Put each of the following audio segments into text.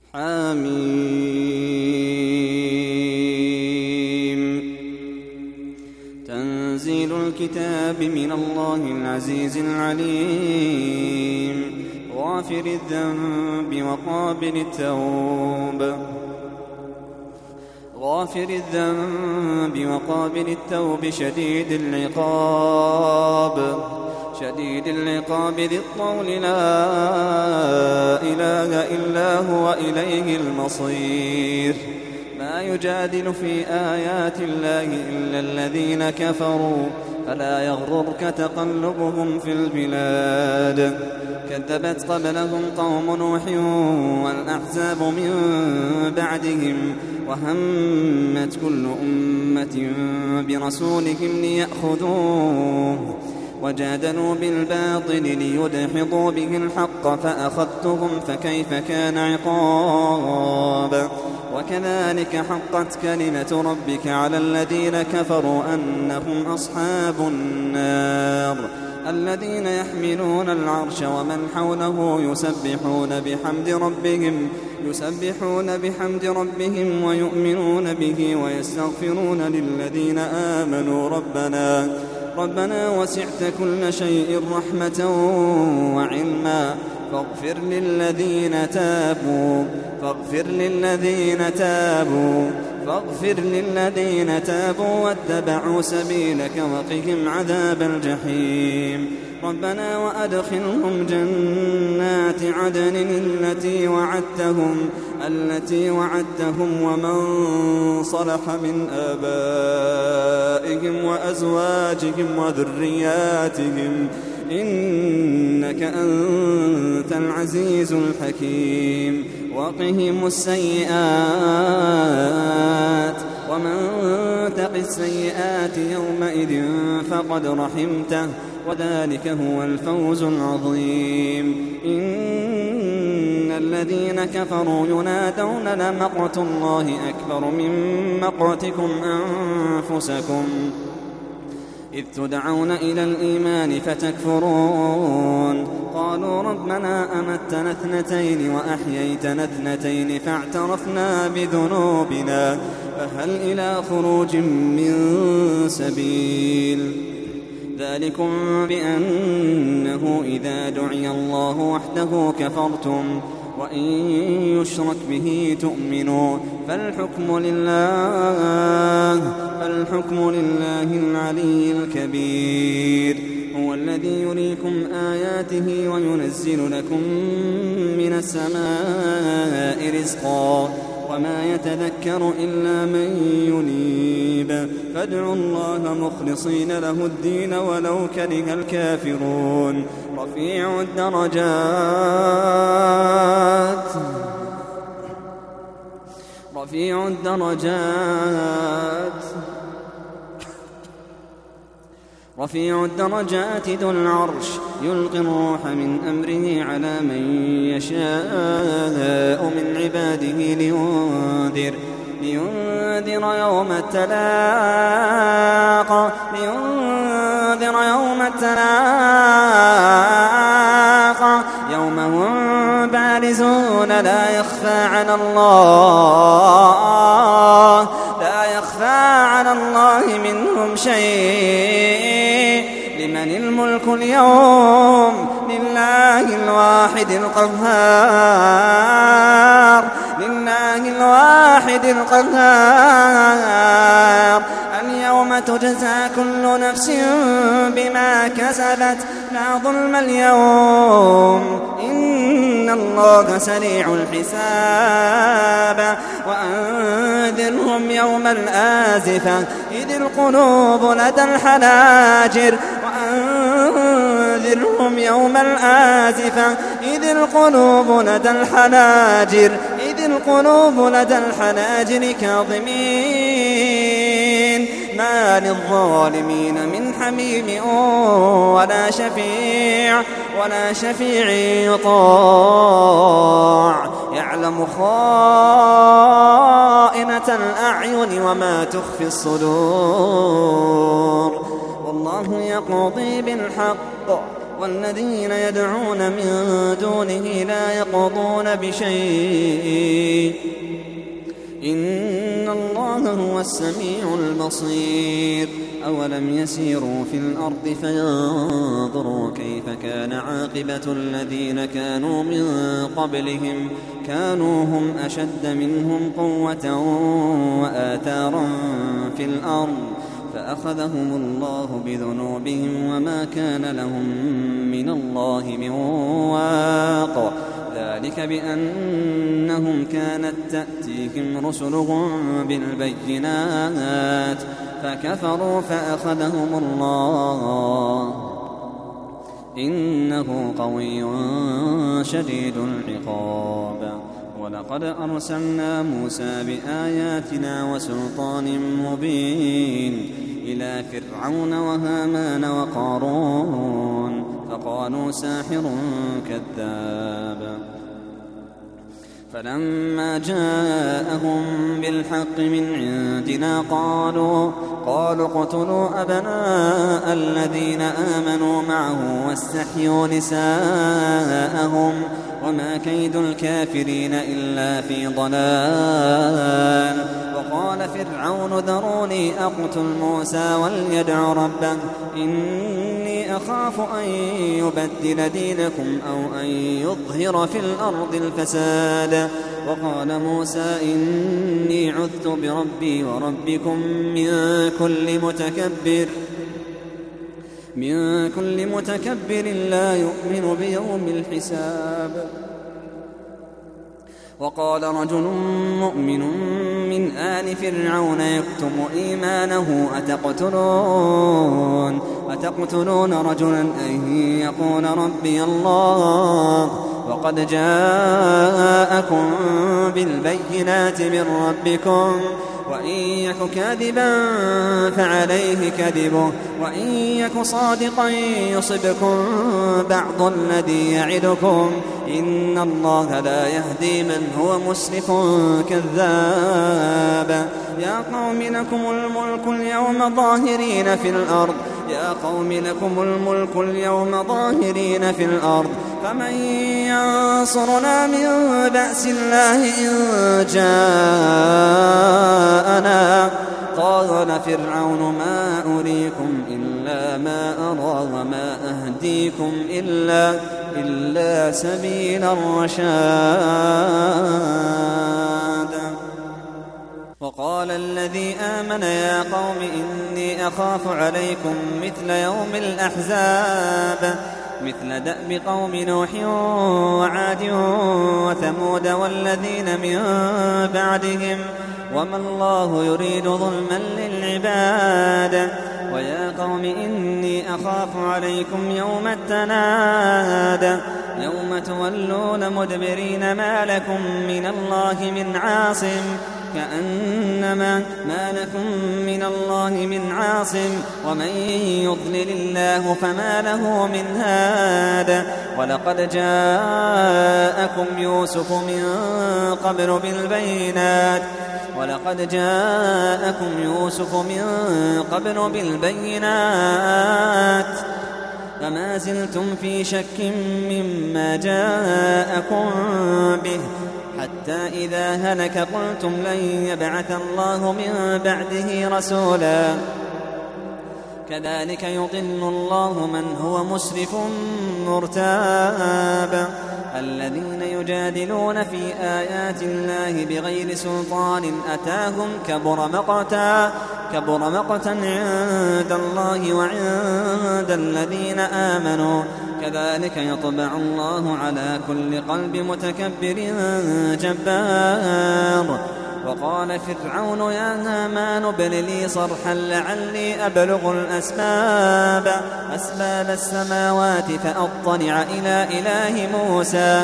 حميم. تنزيل الكتاب من الله العزيز العليم غافر الذنب وقابل التوب شديد العقاب ذي الطول لا إله إلا هو إليه المصير. ما يجادل في آيات الله إلا الذين كفروا فلا يغررك تقلبهم في البلاد. كذبت قبلهم قوم نوح والأحزاب من بعدهم وهمت كل أمة برسولهم ليأخذوه وجادلوا بالباطل ليدحضوا به الحق فأخذتهم فكيف كان عقاب. وكذلك حقت كلمة ربك على الذين كفروا أنهم أصحاب النار الذين يحملون العرش ومن حوله يسبحون بحمد ربهم ويؤمنون به ويستغفرون للذين آمنوا ربنا وسعت كل شيء رحمة وعلما فاغفر للذين تابوا واتبعوا سبيلك وقهم عذاب الجحيم. ربنا وأدخلهم جنات عدن التي وعدتهم ومن صلح من آبائهم وأزواجهم وذرياتهم إنك أنت العزيز الحكيم. وقهم السيئات ومن تق السيئات يومئذ فقد رحمته وذلك هو الفوز العظيم. إن الذين كفروا ينادون لمقت الله أكبر من مقتكم أنفسكم إذ تدعون إلى الإيمان فتكفرون. قالوا ربنا أمتنا 2 وأحييتنا 2 فاعترفنا بذنوبنا فهل إلى خروج من سبيل. ذلكم بأنه إذا دعي الله وحده كفرتم وإن يشرك به تؤمنوا فالحكم لله العلي الكبير. هو الذي يريكم آياته وينزل لكم من السماء رزقا وما يتذكر إلا من ينيب فادعوا الله مخلصين له الدين ولو كره الكافرون. رفيع الدرجات ذو العرش يلقي الروح من أمره على من يشاء من عباده لينذر يوم التلاق يوم هم بارزون لا يخفى على الله منهم شيء. لمن الملك اليوم لله الواحد القهار. اليوم تجزى كل نفس بما كسبت لا ظلم اليوم إن الله سريع الحساب. وأنذرهم يوم الآزفة إذ القلوب لدى الحناجر كاظمين ما للظالمين من حميم ولا شفيع يطاع. يعلم خائنة الأعين وما تخفي الصدور والله يقضي بالحق والذين يدعون من دونه لا يقضون بشيء وهو السميع البصير. أولم يسيروا في الأرض فينظروا كيف كان عاقبة الذين كانوا من قبلهم كانوا هم أشد منهم قوة وآثارا في الأرض فأخذهم الله بذنوبهم وما كان لهم من الله من واق. ذلك بأنهم كانت تأتيهم رسلهم بالبينات فكفروا فأخذهم الله إنه قوي شديد العقاب. ولقد أرسلنا موسى بآياتنا وسلطان مبين إلى فرعون وهامان وقارون فقالوا ساحر كذاب. فلما جاءهم بالحق من عندنا قالوا اقتلوا أبناء الذين آمنوا معه واستحيوا نساءهم وما كيد الكافرين إلا في ضلال. وقال فرعون ذروني أقتل موسى وليدع ربه إني أخاف أن يبدل دينكم أو أن يظهر في الأرض الفساد. وقال موسى إني عذت بربي وربكم من كل متكبر لا يؤمن بيوم الحساب. وقال رجل مؤمن من آل فرعون يكتم إيمانه أتقتلون رجلا أن يقول ربي الله وقد جاءكم بالبينات من ربكم وإن يك كاذبا فعليه كذبه وإن يك صادقا يصبكم بعض الذي يعدكم إن الله لا يهدي من هو مسرف كذاب. يا قوم لكم الملك اليوم ظاهرين في الأرض فمن ينصرنا من بأس الله إن جاءنا. قال فرعون ما أريكم إلا ما أرى وما أهديكم إلا سبيل الرشاد. وقال الذي آمن يا قوم إني أخاف عليكم مثل يوم الأحزاب مثل دأب قوم نوح وعاد وثمود والذين من بعدهم وما الله يريد ظلما للعباد. ويا قوم إني أخاف عليكم يوم التناد يوم تولون مدبرين ما لكم من الله من عاصم كأنما ما لكم من الله من عاصم ومن يضلل الله فما له من هاد. ولقد جاءكم يوسف من قبل بالبينات فما زلتم في شك مما جاءكم به حتى إذا هلك قلتم لن يبعث الله من بعده رسولا. كذلك يضل الله من هو مسرف مرتاب. الذين يجادلون في آيات الله بغير سلطان أتاهم كبر مقتا عند الله وعند الذين آمنوا. كذلك يطبع الله على كل قلب متكبر جبار. وقال فرعون يا هامان ابن لي صرحا لعلي أبلغ أسباب السماوات فأطلع إلى إله موسى.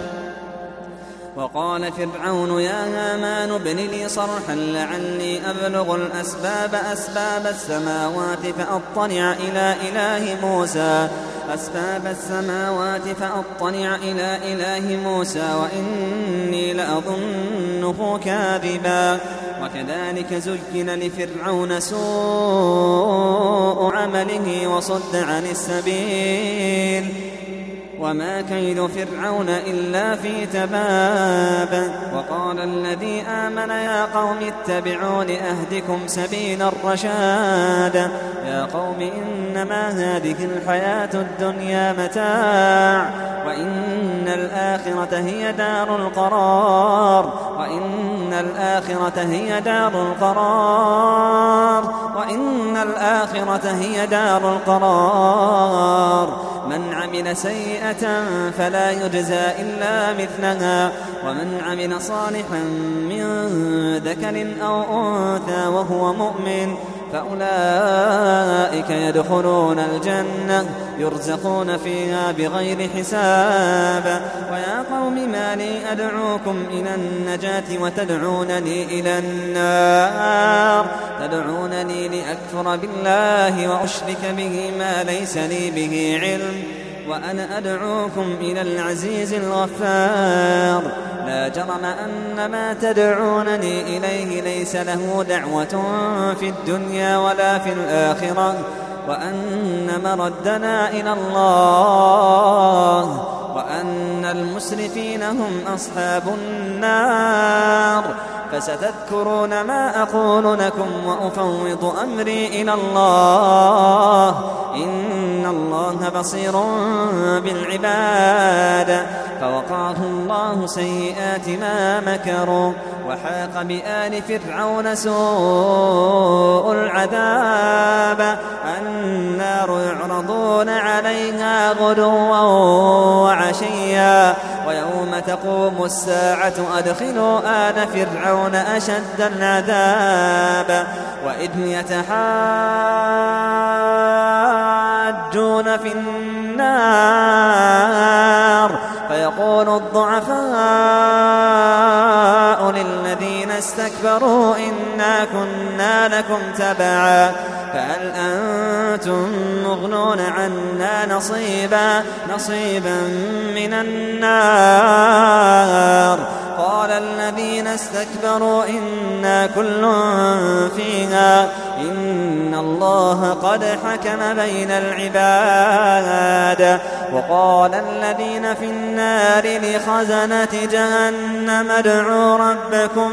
وقال فرعون يا هامان ابن لي صرحا لعلي أبلغ أسباب السماوات فأطلع إلى إله موسى وإني لأظنه كاذبا. وكذلك زين لفرعون سوء عمله وما كيد فرعون إلا في تباب. وقال الذي آمن يا قوم اتبعون أهدكم سبيل الرشاد. يا قوم إنما هذه الحياة الدنيا متاع وإن الآخرة هي دار القرار وإن الآخرة هي دار القرار. من عمل سيئة فلا يجزى إلا مثلها ومن عمل صالحا من ذكر أو أنثى وهو مؤمن فأولئك يدخلون الجنة يرزقون فيها بغير حساب. ويا قوم ما لي أدعوكم إلى النجاة وتدعونني إلى النار تدعونني لأكفر بالله وأشرك به ما ليس لي به علم وأنا أدعوكم إلى العزيز الغفار. لا جرم أن ما تدعونني إليه ليس له دعوة في الدنيا ولا في الآخرة وأن مردنا إلى الله وأن المسرفين هم أصحاب النار. فستذكرون ما أقول لكم وأفوض أمري إلى الله إن الله بصير بالعباد. فوقاه الله سيئات ما مكروا وحاق بآل فرعون سوء العذاب. النار يعرضون عليها غدوا وعشيا ويوم تقوم الساعة أدخلوا آل فرعون أشد العذاب. وإذ يتحاجون في النار فيقول الضعفاء للذين استكبروا إنا كنا لكم تبعا فهل أنتم مغنون عنا نصيبا من النار. قال الذين استكبروا إنا كل فيها إن الله قد حكم بين العباد. وقال الذين في النار لخزنة جهنم ادعوا ربكم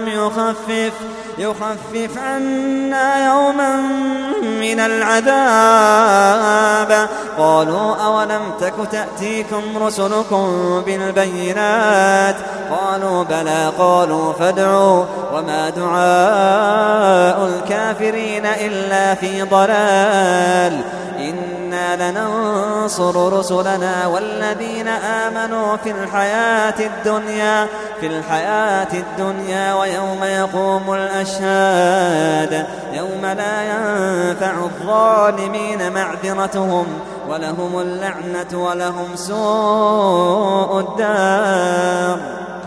يخفف عنا يوما من العذاب. قالوا أولم تك تأتيكم رسلكم بالبينات قالوا بلى قالوا فادعوا وما دعاء الكافرين إلا في ضلال. إنا لننصر رسلنا والذين آمنوا في الحياة الدنيا ويوم يقوم الأشهاد يوم لا ينفع الظالمين معذرتهم ولهم اللعنة ولهم سوء الدار.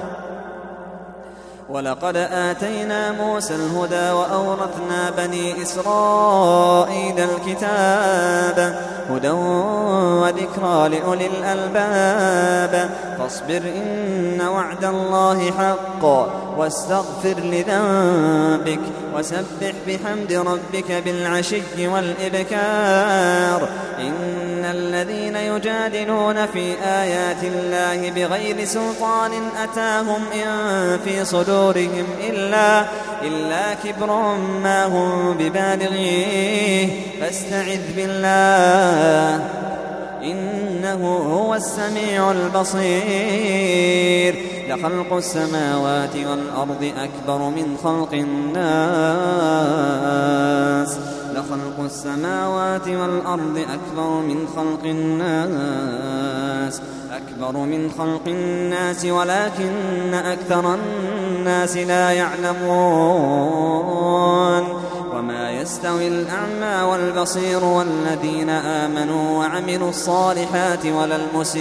ولقد آتينا موسى الهدى وأورثنا بني إسرائيل الكتاب هدى وذكرى لأولي الألباب. فاصبر إن وعد الله حق واستغفر لذنبك وسبح بحمد ربك بالعشي والإبكار. إن الذين يجادلون في آيات الله بغير سلطان أتاهم إن في صدورهم إلا كبر ما هم ببالغيه فاستعذ بالله إنه هو السميع البصير. لخلق السماوات والأرض أكبر من خلق الناس أكبر من خلق الناس ولكن أكثر الناس لا يعلمون. وما يستوي الأعمى والبصير والذين آمنوا وعملوا الصالحات ولا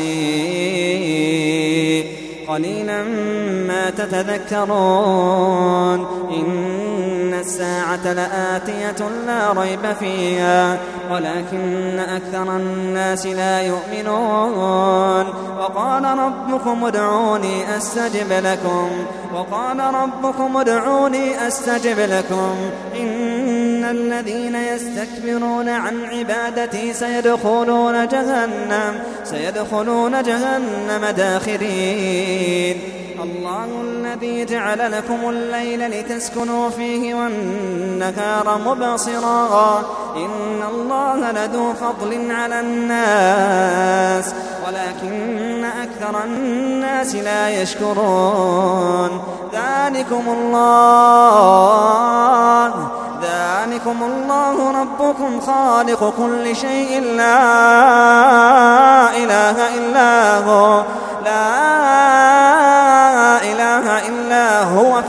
المسيء قليلا ما تتذكرون. إن الساعة لآتية لا ريب فيها ولكن أكثر الناس لا يؤمنون. وقال ربكم ادعوني أستجب لكم إن الذين يستكبرون عن عبادتي سيدخلون جهنم داخرين. الله الذي جعل لكم الليل لتسكنوا فيه والنهار مبصرا إن الله لذو فضل على الناس ولكن أكثر الناس لا يشكرون. ذلكم الله ربكم خالق كل شيء لا إله إلا هو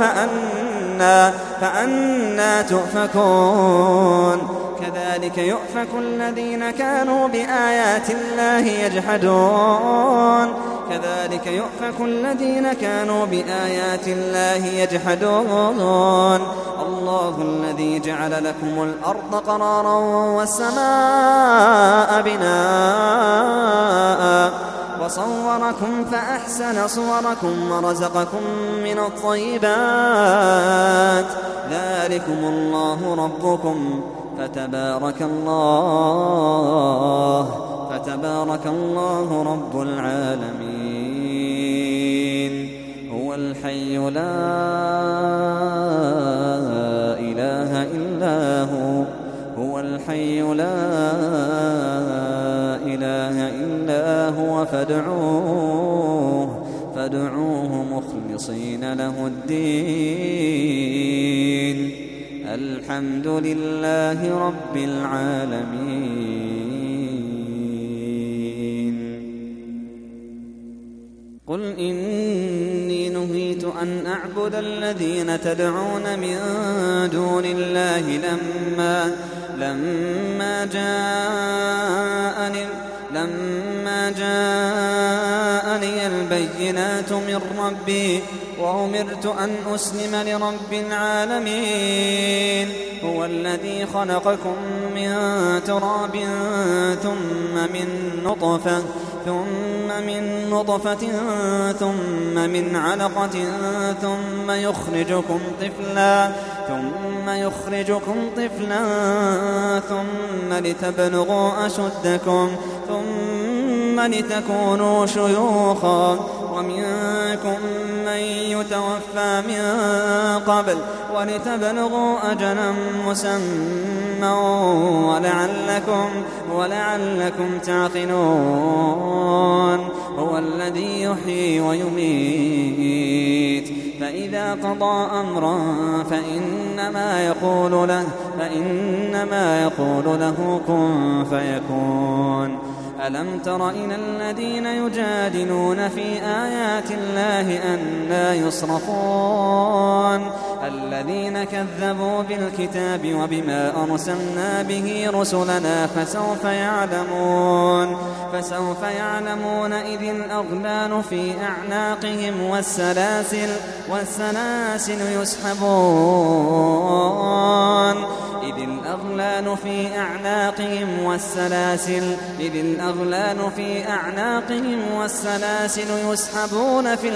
فأنا تؤفكون. كذلك يؤفك الذين كانوا بآيات الله يجحدون. الله الذي جعل لكم الأرض قرارا والسماء بناء وصوركم فأحسن صوركم ورزقكم من الطيبات. ذلكم الله ربكم فتبارك الله رب العالمين. هو الحي لا إله إلا هو فادعوه مخلصين له الدين. الحمد لله رب العالمين. قل إني نهيت أن أعبد الذين تدعون من دون الله لما جاءني البينات من ربي وأمرت أن أسلم لرب العالمين. هو الذي خلقكم من تراب ثم من نطفة ثم من علقة ثم يخرجكم طفلا ثم لتبلغوا أشدكم ثم لتكونوا شيوخا ومنكم من يتوفى من قبل ولتبلغوا أجلا مسمى ولعلكم تعقلون. هو الذي يحيي ويميت فإذا قضى أمرا فإنما يقول له كن فيكون. ألم تر إلى الذين يجادلون في آيات الله أنى يصرفون الذين كذبوا بالكتاب وبما أرسلنا به رسلنا فسوف يعلمون إذ الأغلال في أعناقهم والسلاسل يسحبون إذ الأغلال في أعناقهم والسلاسل يسحبون في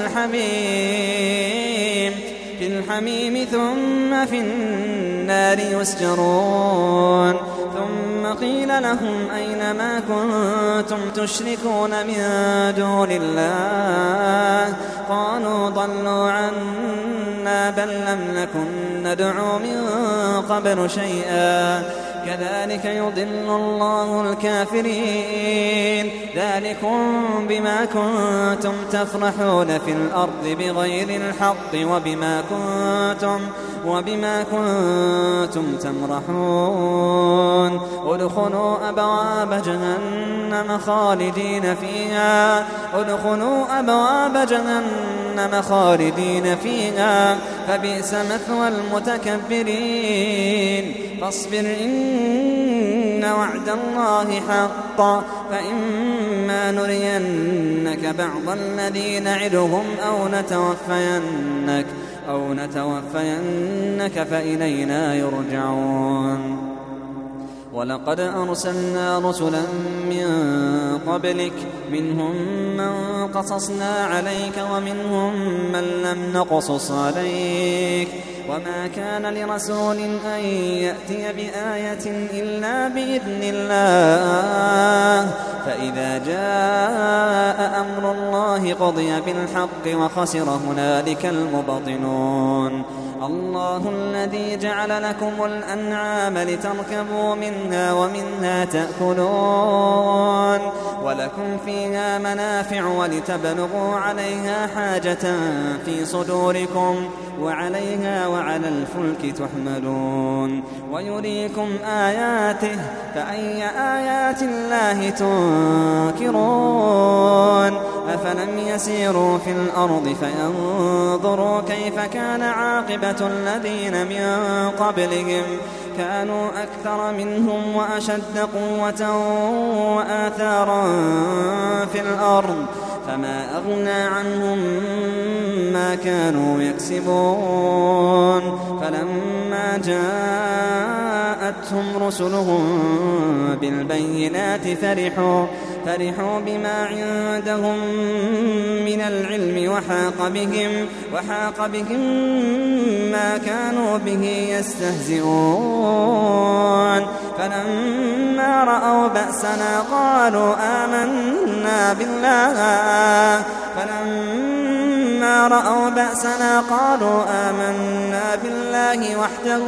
الحميم ثم في النار يسجرون. ثم قيل لهم أين ما كنتم تشركون من دون الله قالوا ضلوا عنا بل لم نكن ندعو من قبل شيئا كذلك يضل الله الكافرين. ذلكم بما كنتم تفرحون في الأرض بغير الحق وبما كنتم تمرحون. ادخلوا أبواب جهنم خالدين فيها فبئس مثوى المتكبرين. فاصبر إن وعد الله حق فإما نرينك بعض الذي نعدهم أو نتوفينك فإلينا يرجعون. ولقد أرسلنا رسلا من قبلك منهم من قصصنا عليك ومنهم من لم نقصص عليك وما كان لرسول أن يأتي بآية إلا بإذن الله فإذا جاء أمر الله قضي بالحق وخسر هنالك المبطلون الله الذي جعل لكم الأنعام لتركبوا منها ومنها تأكلون ولكم فيها منافع ولتبلغوا عليها حاجة في صدوركم وعليها وعلى الفلك تحملون ويريكم آياته فأي آيات الله تنكرون أفلم يسيروا في الأرض فينظروا كيف كان عاقبة الذين من قبلهم كانوا أكثر منهم وأشد قوة وآثارا في الأرض فما أغنى عنهم ما كانوا يكسبون فلما جاءتهم رسلهم بالبينات فرحوا بما عندهم من العلم وحاق بهم ما كانوا به يستهزئون فلما رأوا بأسنا قالوا آمنا بالله وحده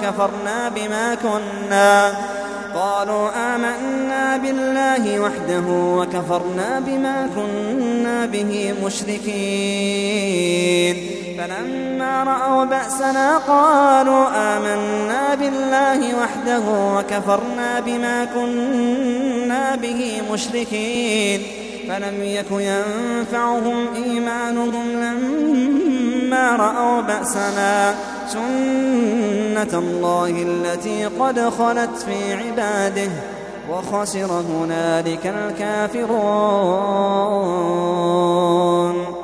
وكفرنا بما كنا به مشركين فلما رأوا بأسنا قالوا آمنا بالله وحده وكفرنا بما كنا به مشركين فلم يك ينفعهم إيمانهم لما رأوا بأسنا سنة الله التي قد خلت في عباده وخسر هنالك الكافرون